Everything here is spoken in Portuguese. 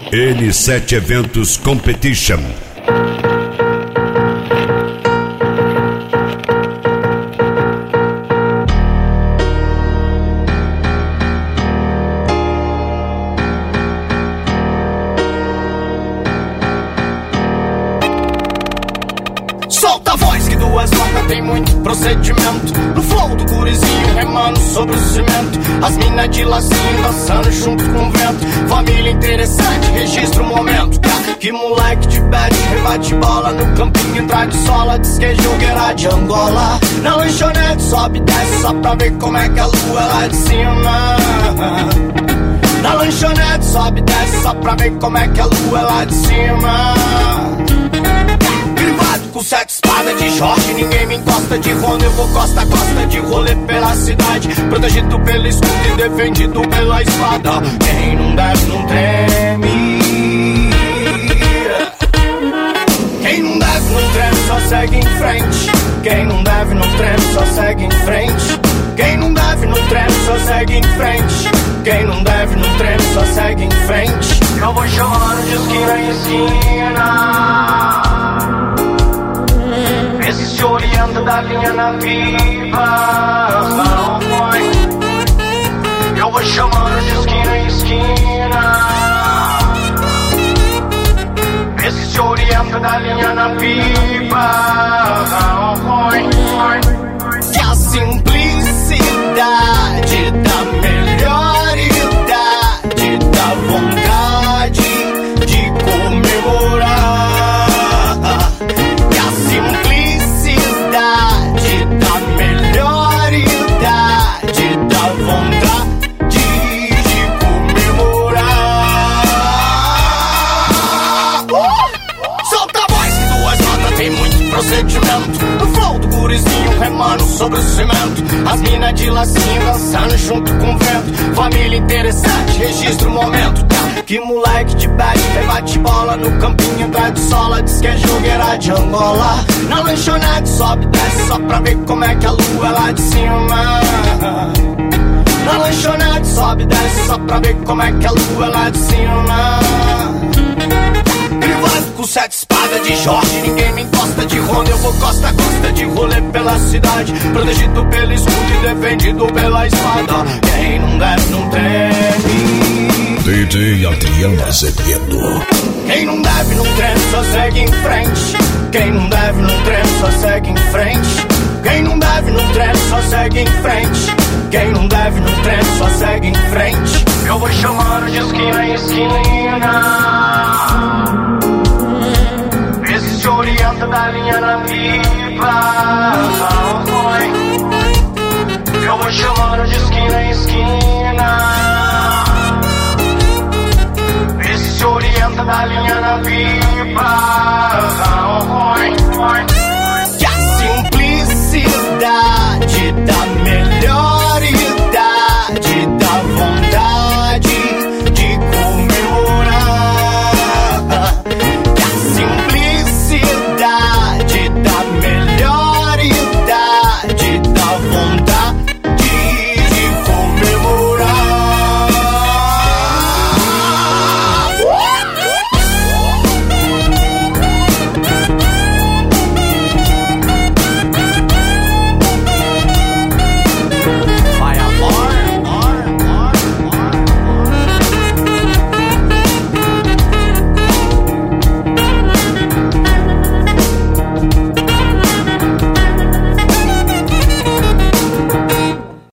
N7 Eventos Competition. Solta a voz que duas notas tem muito procedimento. No flow do gurizinho remando sobre o cimento. As minas de lacinho dançando junto com o vento. Família interessante, registra o momento. Que moleque de bad, rebate bola no campinho, entrar de sola, diz que é jogueira de Angola. Na lanchonete sobe e desce só pra ver como é que a lua é lá de cima. Na lanchonete sobe e desce só pra ver como é que a lua é lá de cima. Privado com sete espadas de Jorge, ninguém me encosta de Ronda. Eu vou costa a costa de rolê pela cidade, protegido pelo escudo e defendido pela espada. Quem não deve não treme. Quem não deve não treme, só segue em frente. Quem não deve não treme, só segue em frente. Quem não deve não treme, só segue em frente. Quem não deve não treme, só segue em frente. Eu vou chamando de esquina em esquina. Esse se orienta da linha na pipa. Eu vou chamando de esquina em esquina. Esse se orienta da linha na pipa. Que a simplicidade da melhor idade da vontade de comemorar. Que a simplicidade da melhor idade da vontade de comemorar. Solta a voz que duas notas tem muito procedimento. No flow do gurizinho remando sobre o cimento. As minas de lacinho dançando junto com o vento. Família interessante, registra o momento. Que moleque de bad, rebate bola no campinho, entra de sola, diz que é jogueira de Angola. Na lanchonete sobe e desce só pra ver como é que a lua é lá de cima. Na lanchonete sobe e desce só pra ver como é que a lua é lá de cima. Privado com sete espadas de Jorge, ninguém me encosta de Ronda. Eu vou costa a costa de rolê pela cidade, protegido pelo escudo e defendido pela espada. Quem não deve não treme. DJ Adriano Azevedo. Quem não deve não treme, só segue em frente. Quem não deve não treme, só segue em frente. Quem não deve não treme, só segue em frente. Quem não deve não